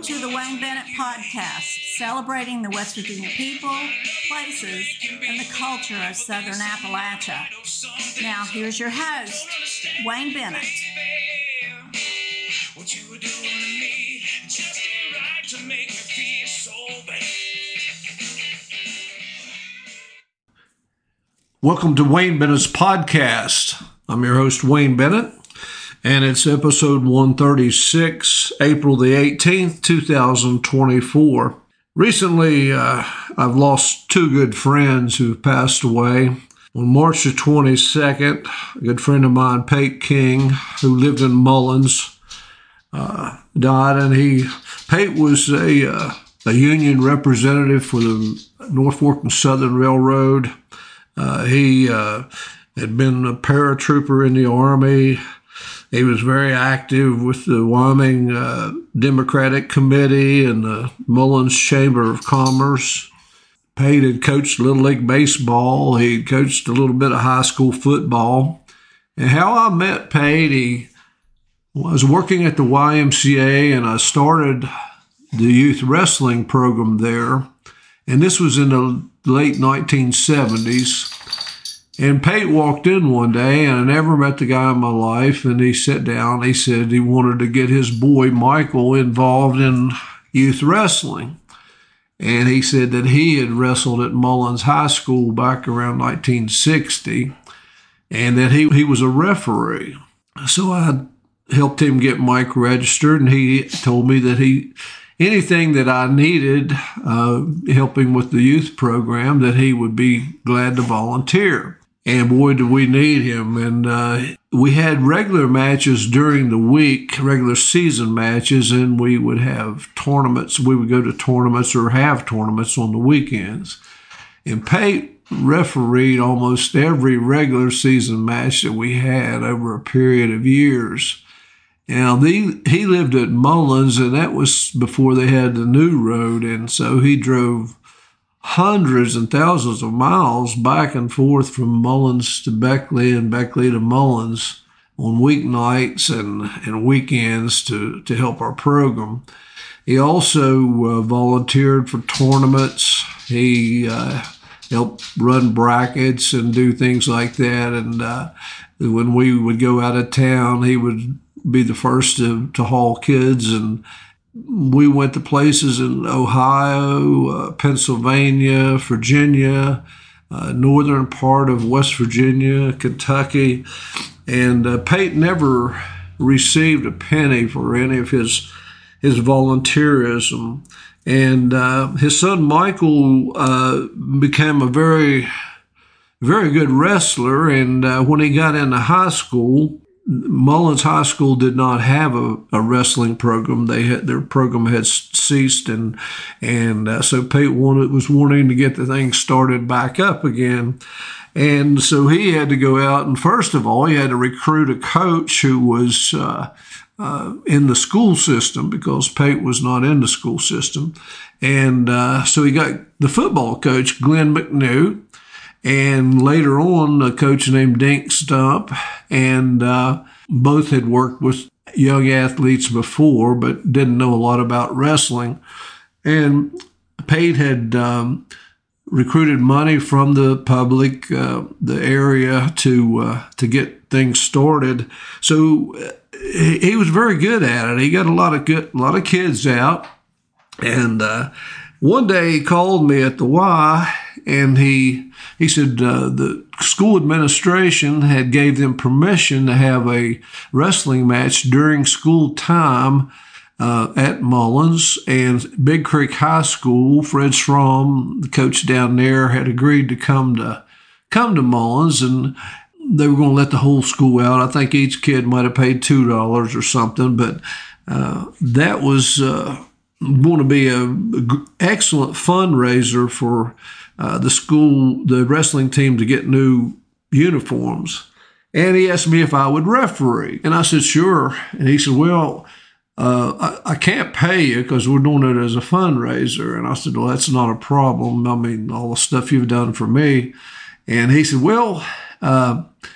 to the Wayne Bennett Podcast, celebrating the West Virginia people, places, and the culture of Southern Appalachia. Now, here's your host, Wayne Bennett. What you were doing to me just ain't right to make me feel so bad. Welcome to Wayne Bennett's Podcast. I'm your host, Wayne Bennett, and it's episode 136, April the 18th, 2024. Recently, I've lost two good friends who passed away. On March the 22nd, a good friend of mine, Pate King, who lived in Mullins, died, and Pate was a union representative for the Norfolk and Southern Railroad. He had been a paratrooper in the Army. He was very active with the Wyoming Democratic Committee and the Mullins Chamber of Commerce. Pate had coached Little League Baseball. He coached a little bit of high school football. And how I met Pate, I was working at the YMCA, and I started the youth wrestling program there. And this was in the late 1970s. And Pate walked in one day, and I never met the guy in my life, and he sat down. He said he wanted to get his boy Michael involved in youth wrestling. And he said that he had wrestled at Mullins High School back around 1960, and that he was a referee. So I helped him get Mike registered, and he told me that anything that I needed, helping with the youth program, that he would be glad to volunteer. And boy, did we need him. And we had regular matches during the week, regular season matches, and we would have tournaments. We would go to tournaments or have tournaments on the weekends. And Pate refereed almost every regular season match that we had over a period of years. Now, he lived at Mullins, and that was before they had the new road, and so he drove hundreds and thousands of miles back and forth from Mullins to Beckley and Beckley to Mullins on weeknights and weekends to help our program. He also volunteered for tournaments. He helped run brackets and do things like that, and when we would go out of town, he would be the first to haul kids, and we went to places in Ohio, Pennsylvania, Virginia, northern part of West Virginia, Kentucky, and Pate never received a penny for any of his volunteerism. And his son Michael became a very, very good wrestler, and when he got into high school, Mullins High School did not have a wrestling program. Their program had ceased, and so Pate was wanting to get the thing started back up again. And so he had to go out, and first of all, he had to recruit a coach who was in the school system, because Pate was not in the school system. And so he got the football coach, Glenn McNew, and later on, a coach named Dink Stump, and both had worked with young athletes before, but didn't know a lot about wrestling. And Pate had recruited money from the public, the area, to get things started. So he was very good at it. He got a lot of kids out. And one day he called me at the Y, and he said the school administration had gave them permission to have a wrestling match during school time at Mullins, and Big Creek High School, Fred Schramm, the coach down there, had agreed to come to Mullins, and they were going to let the whole school out. I think each kid might have paid $2 or something, but that was going to be an excellent fundraiser for the wrestling team to get new uniforms. And he asked me if I would referee. And I said, sure. And he said, well, I can't pay you because we're doing it as a fundraiser. And I said, well, that's not a problem. I mean, all the stuff you've done for me. And he said, well,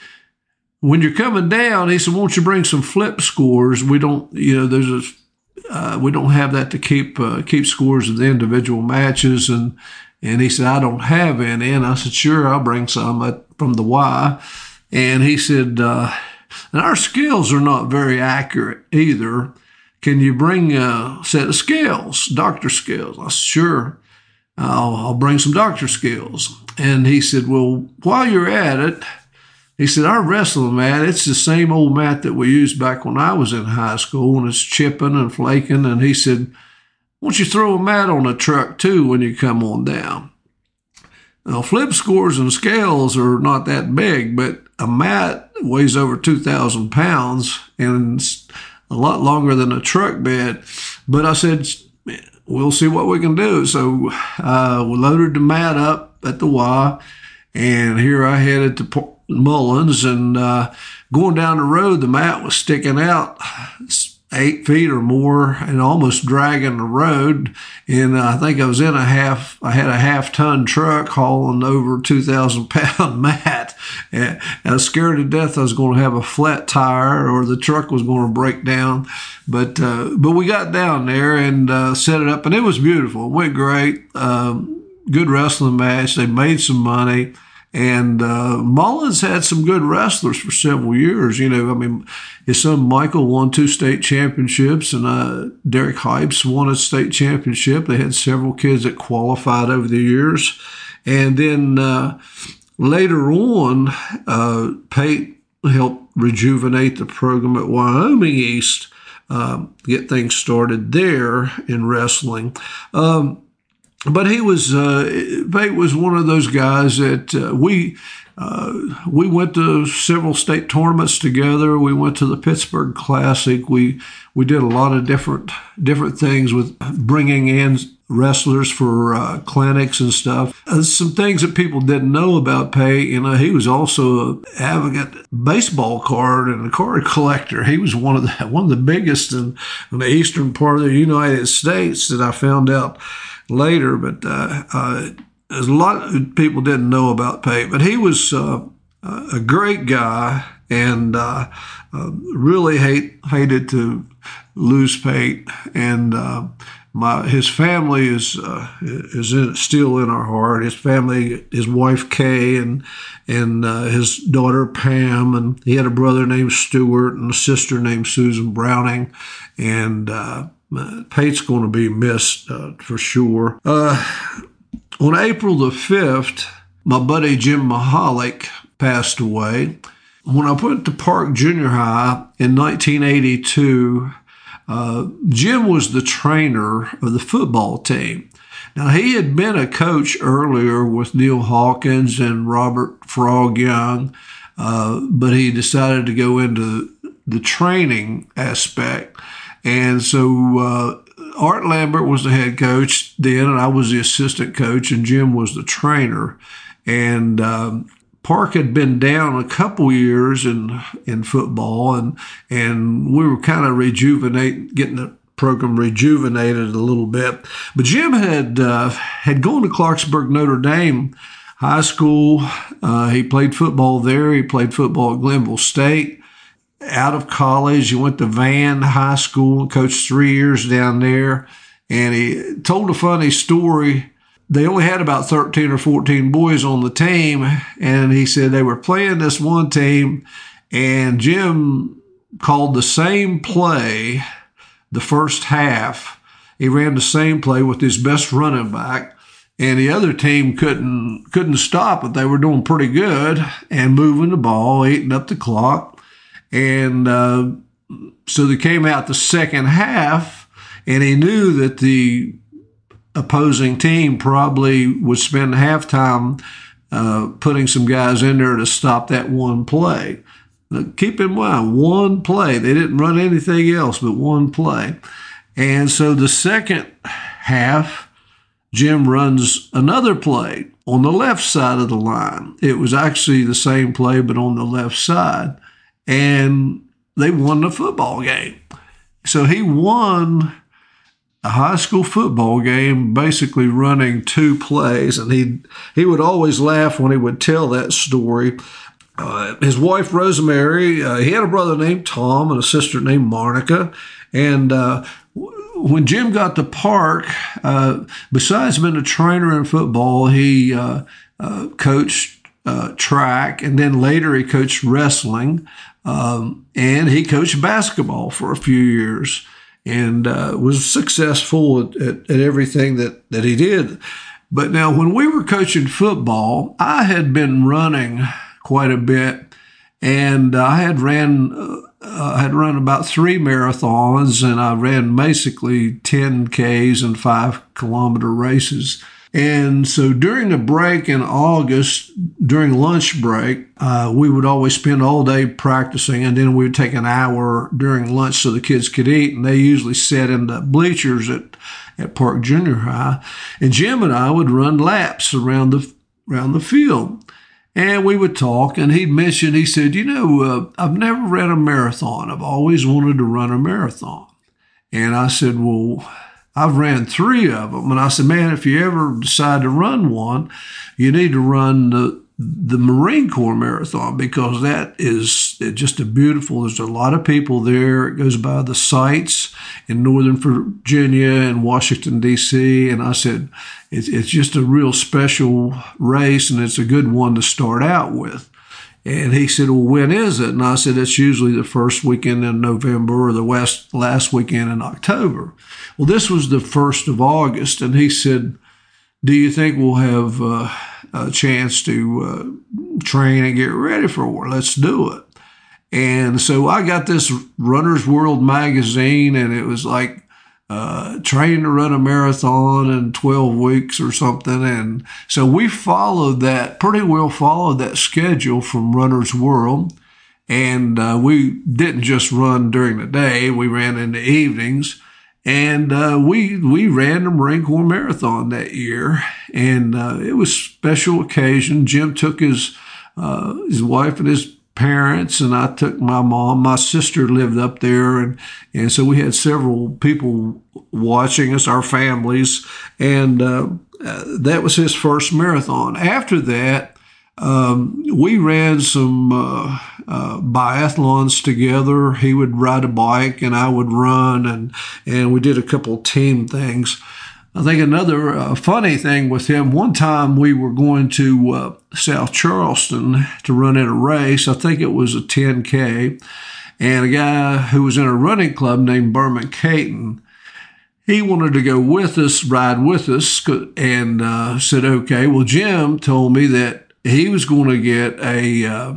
when you're coming down, he said, won't you bring some flip scores? We don't, there's we don't have that to keep scores of the individual matches. And he said, I don't have any. And I said, sure, I'll bring some from the Y. And he said, and our scales are not very accurate either. Can you bring a set of scales, doctor scales? I said, sure, I'll bring some doctor scales. And he said, well, while you're at it, he said, our wrestling mat, it's the same old mat that we used back when I was in high school, and it's chipping and flaking. And he said, why don't you throw a mat on the truck too when you come on down? Now, flip scores and scales are not that big, but a mat weighs over 2,000 pounds and it's a lot longer than a truck bed. But I said, we'll see what we can do. So we loaded the mat up at the Y, and here I headed to Mullins, and going down the road, the mat was sticking out 8 feet or more and almost dragging the road. And I think I had a half-ton truck hauling over 2,000-pound mat. And I was scared to death I was going to have a flat tire or the truck was going to break down. But we got down there and set it up, and it was beautiful. It went great. Good wrestling match. They made some money. And Mullins had some good wrestlers for several years. You know, I mean, his son Michael won 2 state championships, and Derek Hypes won a state championship. They had several kids that qualified over the years. And then later on, Pate helped rejuvenate the program at Wyoming East, get things started there in wrestling. But Pate was one of those guys that we went to several state tournaments together. We went to the Pittsburgh Classic. We did a lot of different things with bringing in wrestlers for clinics and stuff. Some things that people didn't know about Pate, you know, he was also an advocate baseball card and a card collector. He was one of the biggest in the eastern part of the United States that I found out later, but there's a lot of people didn't know about Pate, but he was a great guy, and really hated to lose Pate. And his family is still in our heart. His family, his wife Kay, and his daughter Pam, and he had a brother named Stuart and a sister named Susan Browning, and Pate's going to be missed for sure. On April the 5th, my buddy Jim Mahalik passed away. When I went to Park Junior High in 1982, Jim was the trainer of the football team. Now, he had been a coach earlier with Neil Hawkins and Robert Frog Young, but he decided to go into the training aspect. And so Art Lambert was the head coach then, and I was the assistant coach, and Jim was the trainer. And Park had been down a couple years in football, and we were kind of getting the program rejuvenated a little bit. But Jim had gone to Clarksburg Notre Dame High School. He played football there. He played football at Glenville State. Out of college, he went to Van High School and coached 3 years down there. And he told a funny story. They only had about 13 or 14 boys on the team. And he said they were playing this one team, and Jim called the same play the first half. He ran the same play with his best running back, and the other team couldn't stop it. They were doing pretty good and moving the ball, eating up the clock. And so they came out the second half, and he knew that the opposing team probably would spend halftime putting some guys in there to stop that one play. Now, keep in mind, one play. They didn't run anything else but one play. And so the second half, Jim runs another play on the left side of the line. It was actually the same play, but on the left side. And they won the football game. So he won a high school football game basically running 2 plays. And he would always laugh when he would tell that story. His wife, Rosemary, he had a brother named Tom and a sister named Monica. And when Jim got to Park, besides being a trainer in football, he coached track, and then later he coached wrestling, and he coached basketball for a few years, and was successful at everything that he did. But now, when we were coaching football, I had been running quite a bit, and I had run about 3 marathons, and I ran basically 10Ks and 5-kilometer races. And so during the break in August, during lunch break, we would always spend all day practicing, and then we would take an hour during lunch so the kids could eat. And they usually sat in the bleachers at Park Junior High. And Jim and I would run laps around the field. And we would talk, and he said, I've never ran a marathon. I've always wanted to run a marathon. And I said, well, I've ran 3 of them. And I said, man, if you ever decide to run one, you need to run the Marine Corps Marathon, because that is just there's a lot of people there. It goes by the sites in Northern Virginia and Washington, D.C. And I said, it's just a real special race, and it's a good one to start out with. And he said, well, when is it? And I said, it's usually the first weekend in November or the last weekend in October. Well, this was the 1st of August. And he said, do you think we'll have a chance to train and get ready for it? Let's do it. And so I got this Runner's World magazine, and it was like, train to run a marathon in 12 weeks or something. And so we pretty well followed that schedule from Runner's World. And we didn't just run during the day. We ran in the evenings. And we ran the Marine Corps Marathon that year. And it was a special occasion. Jim took his wife and his parents, and I took my mom. My sister lived up there, and so we had several people watching us, our families, and that was his first marathon. After that, we ran some biathlons together. He would ride a bike, and I would run, and we did a couple of team things. I think another funny thing with him, one time we were going to South Charleston to run in a race. I think it was a 10K. And a guy who was in a running club named Berman Caton, he wanted to go with us, ride with us, and said, okay. Well, Jim told me that he was going to get a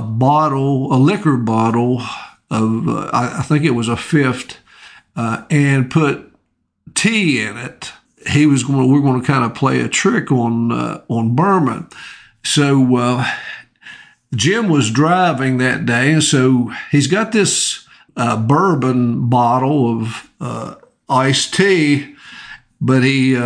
liquor bottle of, I think it was a fifth, and put tea in it. We're going to kind of play a trick on Berman. So Jim was driving that day, and so he's got this bourbon bottle of iced tea, but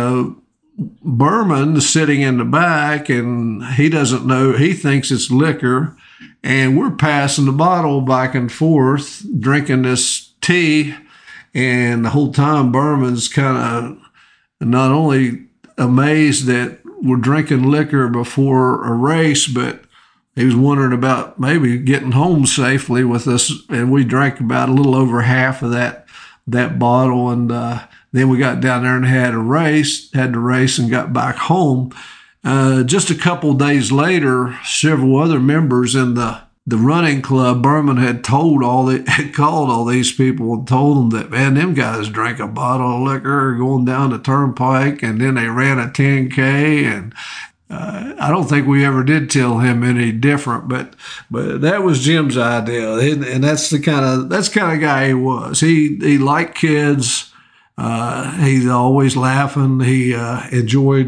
Berman is sitting in the back, and he doesn't know. He thinks it's liquor, and we're passing the bottle back and forth, drinking this tea, and the whole time Berman's kind of not only amazed that we're drinking liquor before a race, but he was wondering about maybe getting home safely with us. And we drank about a little over half of that bottle. And then we got down there and had to race and got back home. Just a couple of days later, several other members in the running club, Berman had called all these people and told them that, man, them guys drank a bottle of liquor going down the turnpike, and then they ran a 10K. And I don't think we ever did tell him any different, but that was Jim's idea, and that's the kind of guy he was. He liked kids. He's always laughing. He enjoyed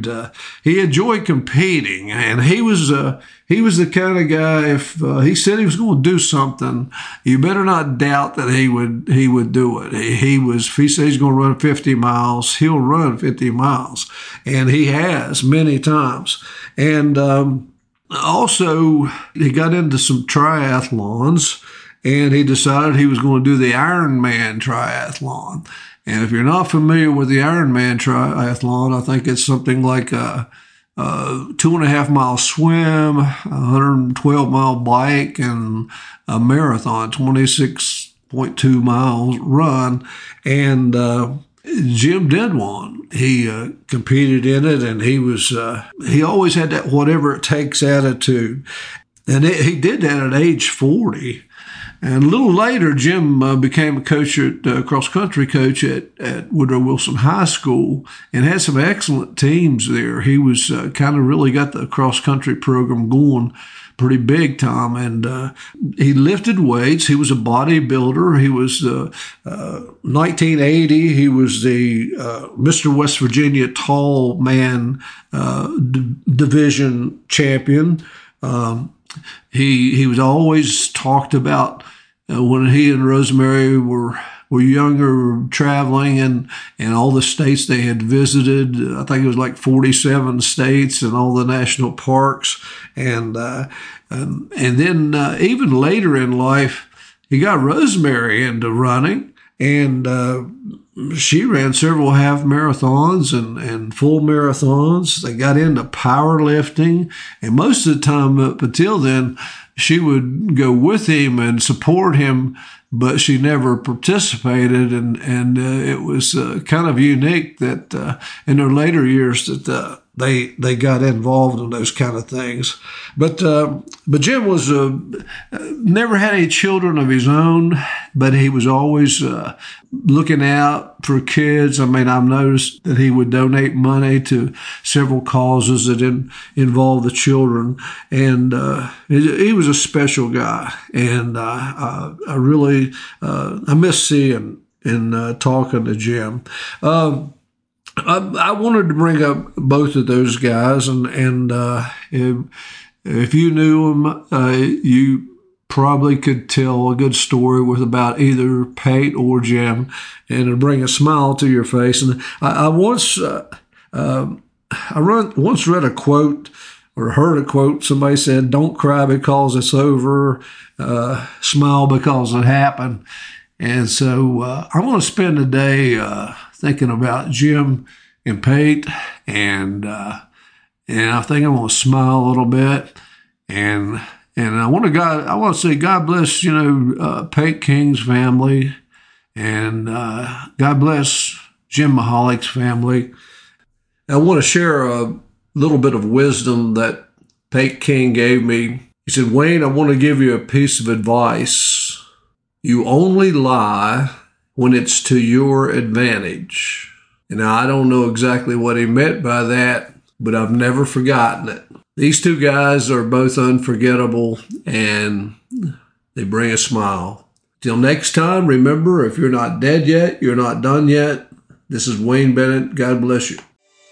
competing, and he was the kind of guy, if he said he was going to do something, you better not doubt that he would do it. If he says he's going to run 50 miles, he'll run 50 miles, and he has many times. And also, he got into some triathlons, and he decided he was going to do the Ironman triathlon. And if you're not familiar with the Ironman triathlon, I think it's something like a 2.5 mile swim, 112 mile bike, and a marathon, 26.2 miles run. And Jim did one. He competed in it, and he always had that whatever it takes attitude. And he did that at age 40. And a little later, Jim became a coach cross-country coach at Woodrow Wilson High School and had some excellent teams there. He was kind of really got the cross-country program going pretty big time. And he lifted weights. He was a bodybuilder. He was 1980. He was the Mr. West Virginia Tall Man Division champion. He was always talked about when he and Rosemary were younger, traveling and all the states they had visited. I think it was like 47 states and all the national parks. And then even later in life, he got Rosemary into running, and she ran several half marathons and full marathons. They got into powerlifting, and most of the time up until then, she would go with him and support him, but she never participated. And it was kind of unique that in their later years that they got involved in those kind of things. But Jim was never had any children of his own, but he was always looking out for kids. I mean, I've noticed that he would donate money to several causes that involved the children, and he was a special guy. And I really I miss seeing and talking to Jim. I wanted to bring up both of those guys, and if you knew them, you probably could tell a good story with about either Pate or Jim, and it'll bring a smile to your face. And I once read a quote or heard a quote. Somebody said, "Don't cry because it's over, smile because it happened." And so I want to spend the day thinking about Jim and Pate, and I think I'm going to smile a little bit, and I want to say God bless Pate King's family, and God bless Jim Mihalik's family. I want to share a little bit of wisdom that Pate King gave me. He said, "Wayne, I want to give you a piece of advice. You only lie when it's to your advantage." And I don't know exactly what he meant by that, but I've never forgotten it. These two guys are both unforgettable, and they bring a smile. Till next time, remember, if you're not dead yet, you're not done yet. This is Wayne Bennett. God bless you.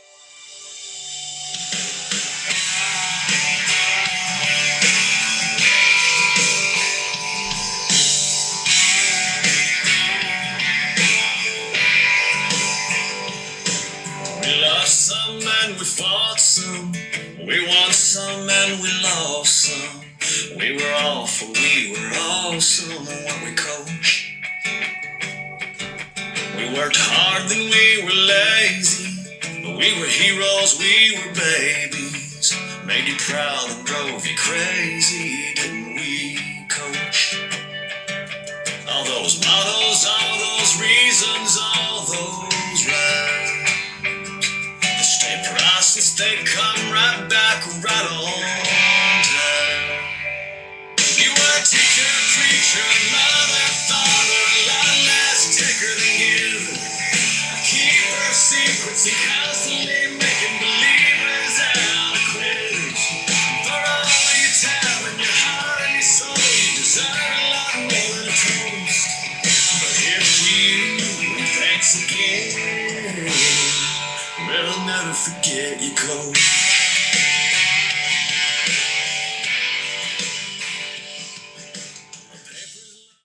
Some and we fought some, we won some and we lost some. We were awful, we were awesome on what we coached. We worked hard, then we were lazy, but we were heroes, we were babies. Made you proud and drove you crazy, didn't we, coach? All those mottos, all those reasons, all those rhymes, priceless, they come right back, right on time. You were a teacher, preacher, mother, father, a lot less taker than giver. A keeper of secrets and constantly making believers out of quitters. For all your time and your heart and your soul, you deserve a lot more than a toast. But here's to you, and thanks again. We'll never forget you, coach.